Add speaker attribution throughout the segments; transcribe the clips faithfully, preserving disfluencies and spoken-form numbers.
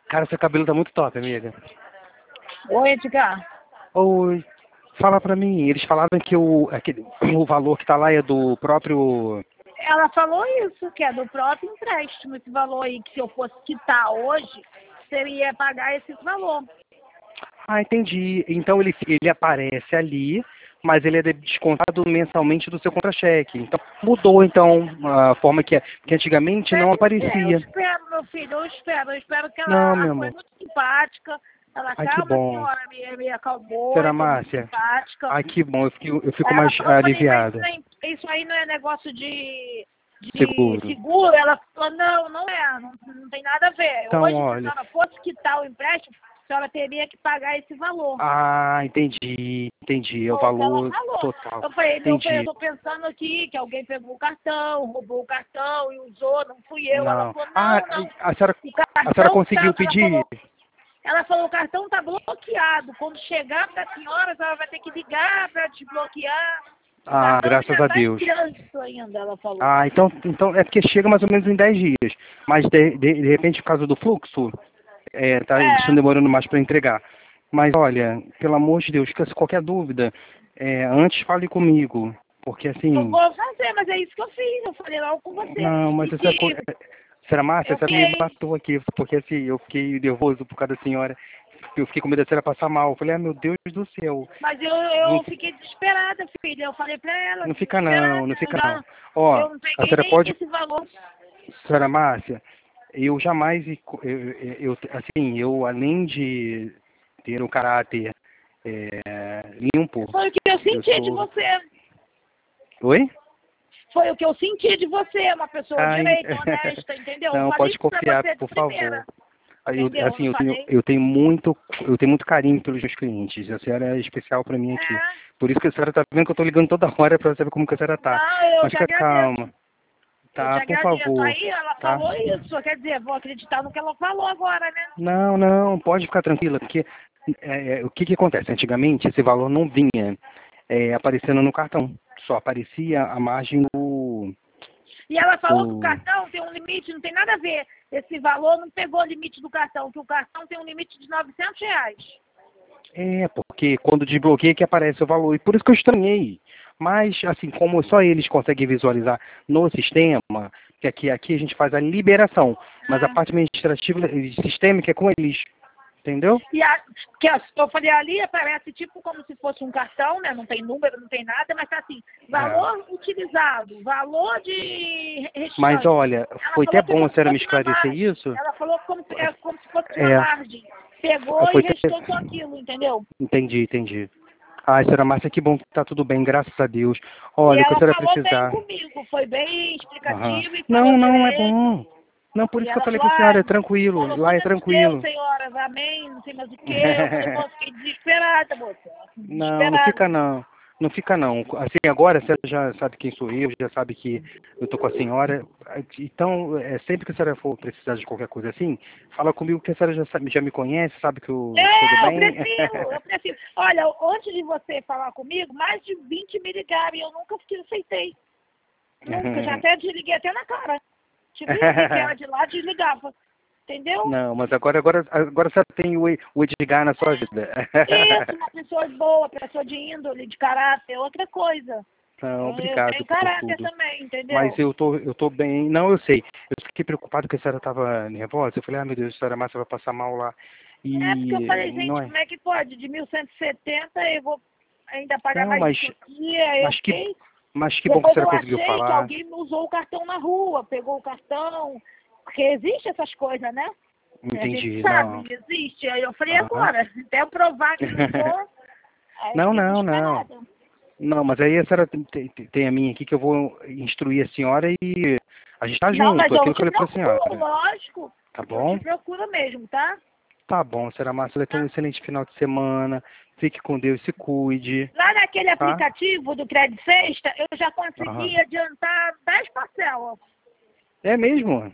Speaker 1: Cara, seu cabelo tá muito top, amiga.
Speaker 2: Oi, Edgar.
Speaker 1: Oi. Fala pra mim, eles falaram que o, aquele, o valor que tá lá é do próprio...
Speaker 2: Ela falou isso, que é do próprio empréstimo, esse valor aí, que se eu fosse quitar hoje, seria pagar esse valor.
Speaker 1: Ah, entendi. Então ele, ele aparece ali, mas ele é descontado mensalmente do seu contra-cheque. Então mudou, então, a forma que é. Porque antigamente não
Speaker 2: Deve ser, eu
Speaker 1: aparecia.
Speaker 2: espero, meu filho, eu espero. Eu espero que
Speaker 1: Não,
Speaker 2: ela
Speaker 1: meu
Speaker 2: foi
Speaker 1: amor.
Speaker 2: muito simpática. Ela,
Speaker 1: Ai, que
Speaker 2: calma,
Speaker 1: bom.
Speaker 2: senhora, me, me acalmou
Speaker 1: Será,
Speaker 2: e foi muito
Speaker 1: Márcia?
Speaker 2: simpática.
Speaker 1: Ai, que bom. Eu fico, eu fico
Speaker 2: Ela
Speaker 1: mais
Speaker 2: falou, eu falei, mas isso,
Speaker 1: aliviado.
Speaker 2: nem- isso aí não é negócio de, de
Speaker 1: Seguro.
Speaker 2: seguro? Ela falou, não, não é, não, não tem nada a ver.
Speaker 1: Então,
Speaker 2: Hoje, se a
Speaker 1: olha.
Speaker 2: senhora fosse quitar o empréstimo, a senhora teria que pagar esse valor.
Speaker 1: Ah, entendi. Entendi. É o
Speaker 2: Foi o que ela
Speaker 1: valor
Speaker 2: falou.
Speaker 1: total.
Speaker 2: Eu falei, eu falei, eu
Speaker 1: Entendi.
Speaker 2: tô pensando aqui que alguém pegou o cartão, roubou o cartão e usou, não fui eu. Ela
Speaker 1: Não.
Speaker 2: falou,
Speaker 1: Ah,
Speaker 2: não, não.
Speaker 1: a senhora,
Speaker 2: O
Speaker 1: a senhora
Speaker 2: cartão
Speaker 1: conseguiu
Speaker 2: tá, ela
Speaker 1: pedir?
Speaker 2: falou, ela falou, o cartão tá bloqueado. Quando chegar para a senhora, a senhora vai ter que ligar para desbloquear. O
Speaker 1: Ah,
Speaker 2: cartão
Speaker 1: graças
Speaker 2: ainda
Speaker 1: a
Speaker 2: tá em
Speaker 1: Deus.
Speaker 2: trânsito ainda, ela falou.
Speaker 1: Ah, então, então é porque chega mais ou menos em dez dias. Mas de, de, de repente, por causa do fluxo, é, tá, eles estão
Speaker 2: É,
Speaker 1: demorando mais para entregar. Mas olha, pelo amor de Deus, se qualquer dúvida, é, antes fale comigo. Porque
Speaker 2: eu
Speaker 1: assim,
Speaker 2: vou fazer, mas é isso que eu fiz. Eu falei logo com você.
Speaker 1: não, mas
Speaker 2: E
Speaker 1: essa coisa.
Speaker 2: que
Speaker 1: Será Márcia,
Speaker 2: eu
Speaker 1: você me
Speaker 2: fiquei,
Speaker 1: matou aqui, porque assim, eu fiquei nervoso por causa da senhora. Eu fiquei com medo da senhora passar mal. Eu falei, ah, meu Deus do céu.
Speaker 2: mas eu,
Speaker 1: Não,
Speaker 2: eu fiquei desesperada, filha. Eu falei pra ela,
Speaker 1: não fica não,
Speaker 2: desesperada.
Speaker 1: não
Speaker 2: Eu,
Speaker 1: fica não.
Speaker 2: já,
Speaker 1: Ó,
Speaker 2: eu não
Speaker 1: a
Speaker 2: peguei
Speaker 1: senhora
Speaker 2: nem
Speaker 1: pode,
Speaker 2: esse valor.
Speaker 1: senhora Márcia, eu jamais, eu, eu, eu- assim, eu além de ter um caráter é, limpo,
Speaker 2: Foi o que eu
Speaker 1: eu
Speaker 2: senti de
Speaker 1: sou...
Speaker 2: você.
Speaker 1: Oi?
Speaker 2: Foi o que eu senti de você, uma pessoa
Speaker 1: Ai,
Speaker 2: direita, honesta, entendeu? Eu
Speaker 1: não,
Speaker 2: falei
Speaker 1: pode
Speaker 2: isso pra
Speaker 1: confiar,
Speaker 2: você de
Speaker 1: por favor.
Speaker 2: primeira,
Speaker 1: Aí Eu,
Speaker 2: entendeu? Eu
Speaker 1: assim,
Speaker 2: não
Speaker 1: eu tenho,
Speaker 2: falei.
Speaker 1: eu tenho muito, eu tenho muito carinho pelos meus clientes. A senhora é especial para mim aqui.
Speaker 2: É,
Speaker 1: Por isso que a senhora tá vendo que eu tô ligando toda hora para saber como que a senhora tá.
Speaker 2: não, eu
Speaker 1: Mas
Speaker 2: te
Speaker 1: fica calma,
Speaker 2: agradeço. Eu te
Speaker 1: tá? Por
Speaker 2: agradeço.
Speaker 1: favor,
Speaker 2: Aí ela
Speaker 1: tá?
Speaker 2: falou isso, quer dizer, vou acreditar no que ela falou agora, né?
Speaker 1: Não, não, pode ficar tranquila, porque é, é, o que que acontece? Antigamente esse valor não vinha é, aparecendo no cartão, só aparecia a margem do,
Speaker 2: E ela falou que o
Speaker 1: do...
Speaker 2: cartão tem um limite, não tem nada a ver. Esse valor não pegou o limite do cartão, que o cartão tem um limite de novecentos reais.
Speaker 1: É, porque quando desbloqueia que aparece o valor, e por isso que eu estranhei. Mas, assim, como só eles conseguem visualizar no sistema, que aqui, aqui a gente faz a liberação, mas a
Speaker 2: Ah.
Speaker 1: parte administrativa, sistêmica é com eles, entendeu?
Speaker 2: E a, que a- eu falei ali, aparece tipo como se fosse um cartão, né? Não tem número, não tem nada, mas tá assim,
Speaker 1: É.
Speaker 2: valor utilizado, valor de
Speaker 1: Mas,
Speaker 2: restante.
Speaker 1: olha,
Speaker 2: Ela
Speaker 1: foi até
Speaker 2: falou que é
Speaker 1: bom a
Speaker 2: como se
Speaker 1: senhora me
Speaker 2: fosse uma
Speaker 1: esclarecer
Speaker 2: margem.
Speaker 1: isso.
Speaker 2: Ela falou como, se- é como se fosse uma
Speaker 1: É,
Speaker 2: margem. Pegou e
Speaker 1: foi até...
Speaker 2: restou com aquilo, entendeu?
Speaker 1: Entendi, entendi. Ai, senhora Márcia, que bom que tá tudo bem, graças a Deus.
Speaker 2: E
Speaker 1: Olha, o que a
Speaker 2: ela
Speaker 1: senhora
Speaker 2: falou bem
Speaker 1: precisar.
Speaker 2: comigo, foi bem
Speaker 1: Aham.
Speaker 2: explicativa e falou
Speaker 1: Não, não, é
Speaker 2: direito.
Speaker 1: bom. Não, por
Speaker 2: E
Speaker 1: isso que eu
Speaker 2: ela
Speaker 1: falei
Speaker 2: falou,
Speaker 1: com a senhora,
Speaker 2: ah,
Speaker 1: é tranquilo,
Speaker 2: falou,
Speaker 1: lá é
Speaker 2: cuida de Deus,
Speaker 1: tranquilo.
Speaker 2: senhora, amém, não sei mais o quê. Eu falei, pô, fiquei desesperada, moça.
Speaker 1: Não, não
Speaker 2: Desesperada.
Speaker 1: fica não. Não fica não. Assim, agora você já sabe quem sou eu, já sabe que eu tô com a senhora. Então, é, sempre que a senhora for precisar de qualquer coisa assim, fala comigo que a senhora já, sabe, já me conhece, sabe que eu sou do
Speaker 2: É, eu
Speaker 1: bem.
Speaker 2: prefiro, eu prefiro. Olha, antes de você falar comigo, mais de vinte me ligaram e eu nunca fiquei, aceitei. Nunca, já até desliguei até na cara. Tipo, ia ver que era de lá, desligava. Entendeu?
Speaker 1: Não, mas agora, agora, agora você tem o, o Edgar na sua vida.
Speaker 2: Isso, uma pessoa boa, pessoa de índole, de caráter, é outra coisa.
Speaker 1: Não,
Speaker 2: Eu, eu
Speaker 1: obrigado
Speaker 2: tenho
Speaker 1: por
Speaker 2: caráter
Speaker 1: tudo.
Speaker 2: também,
Speaker 1: Mas
Speaker 2: entendeu?
Speaker 1: eu tô, eu tô bem. Não, eu sei. Eu fiquei preocupado que a senhora estava nervosa. Eu falei, ah, meu Deus, a senhora Márcia vai passar mal lá.
Speaker 2: É porque eu
Speaker 1: E
Speaker 2: falei,
Speaker 1: não
Speaker 2: gente,
Speaker 1: é.
Speaker 2: como é que pode? De mil cento e setenta eu vou ainda pagar
Speaker 1: Não,
Speaker 2: mais
Speaker 1: mas,
Speaker 2: isso aqui, aí eu
Speaker 1: mas que,
Speaker 2: fiquei.
Speaker 1: mas que bom que a
Speaker 2: Depois
Speaker 1: senhora
Speaker 2: eu
Speaker 1: conseguiu
Speaker 2: achei que
Speaker 1: falar.
Speaker 2: alguém usou o cartão na rua, pegou o cartão, porque existe essas coisas, né? A gente
Speaker 1: Entendi, não.
Speaker 2: sabe, existe. Aí eu falei,
Speaker 1: Aham.
Speaker 2: agora, até eu provar que não sou, aí eu
Speaker 1: Não,
Speaker 2: fiquei
Speaker 1: não, não.
Speaker 2: desesperada.
Speaker 1: Não, mas aí a senhora tem, tem, tem a minha aqui que eu vou instruir a senhora e a gente tá
Speaker 2: Não, mas
Speaker 1: junto,
Speaker 2: eu
Speaker 1: aquilo que
Speaker 2: te
Speaker 1: eu falei pra
Speaker 2: procuro,
Speaker 1: senhora.
Speaker 2: lógico.
Speaker 1: Tá
Speaker 2: Eu te
Speaker 1: bom?
Speaker 2: procuro mesmo, tá?
Speaker 1: Tá bom, senhora Márcia, vai ter um
Speaker 2: Tá?
Speaker 1: excelente final de semana. Fique com Deus, se cuide,
Speaker 2: Lá naquele
Speaker 1: tá?
Speaker 2: aplicativo do Crédito Sexta, eu já
Speaker 1: Aham.
Speaker 2: consegui adiantar dez parcelas.
Speaker 1: É mesmo?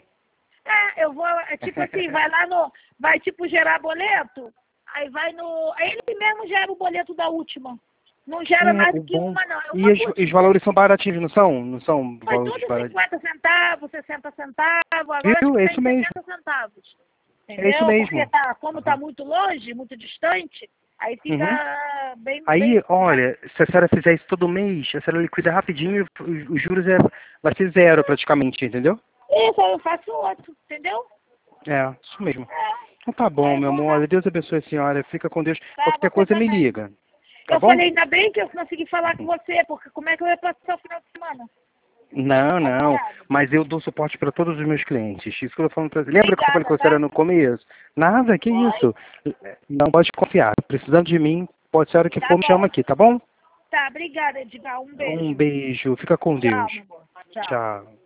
Speaker 2: É, eu vou, é tipo assim, vai lá no, vai tipo gerar boleto, aí vai no, aí ele mesmo gera o boleto da última. Não gera
Speaker 1: É,
Speaker 2: mais
Speaker 1: o
Speaker 2: do que
Speaker 1: bom.
Speaker 2: uma, não, é
Speaker 1: E
Speaker 2: uma
Speaker 1: os,
Speaker 2: por
Speaker 1: os
Speaker 2: dia.
Speaker 1: valores são baratinhos, não são? Não são
Speaker 2: Foi
Speaker 1: valores
Speaker 2: tudo
Speaker 1: baratinhos?
Speaker 2: cinquenta centavos, sessenta centavos, agora acho
Speaker 1: Viu?
Speaker 2: que
Speaker 1: É
Speaker 2: tem
Speaker 1: isso mesmo.
Speaker 2: sessenta centavos. Entendeu?
Speaker 1: É isso mesmo.
Speaker 2: Porque tá, como tá muito longe, muito distante, aí fica
Speaker 1: Uhum.
Speaker 2: bem...
Speaker 1: Aí,
Speaker 2: bem...
Speaker 1: olha, se a senhora fizer isso todo mês, a senhora liquida rapidinho, os os juros é, vai ser zero praticamente, entendeu?
Speaker 2: Isso, aí eu faço outro, entendeu?
Speaker 1: É, isso mesmo.
Speaker 2: É.
Speaker 1: Então tá bom,
Speaker 2: Aí eu
Speaker 1: meu
Speaker 2: vou
Speaker 1: amor.
Speaker 2: lá.
Speaker 1: Deus abençoe a senhora. Fica com Deus.
Speaker 2: Tá,
Speaker 1: Qualquer
Speaker 2: você
Speaker 1: coisa me
Speaker 2: também.
Speaker 1: liga. Tá
Speaker 2: Eu
Speaker 1: bom?
Speaker 2: falei, ainda bem que eu consegui falar com você, porque como é que eu ia passar o final de semana?
Speaker 1: Não, não.
Speaker 2: Obrigada.
Speaker 1: Mas eu dou suporte para todos os meus clientes. Isso que eu tô falando pra você. Lembra que eu falei
Speaker 2: Obrigada,
Speaker 1: com você
Speaker 2: tá?
Speaker 1: era no começo? Nada, que
Speaker 2: Oi?
Speaker 1: isso. Não pode confiar. Precisando de mim, pode ser a hora que
Speaker 2: Tá
Speaker 1: for, me chama
Speaker 2: bom.
Speaker 1: aqui, tá bom?
Speaker 2: Tá, obrigada, Edgar. Um
Speaker 1: Um
Speaker 2: beijo.
Speaker 1: beijo. Fica com
Speaker 2: Tchau,
Speaker 1: Deus.
Speaker 2: meu amor. Tchau.
Speaker 1: Tchau.